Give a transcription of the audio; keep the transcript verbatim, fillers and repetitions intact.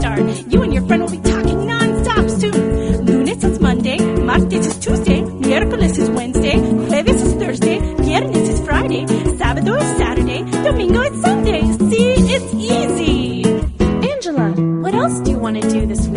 start. You and your friend will be talking non-stop soon. Lunes is Monday, martes is Tuesday, miércoles is Wednesday, jueves is Thursday, viernes is Friday, sábado is Saturday, domingo is Sunday. See, it's easy. Angela, what else do you want to do this week?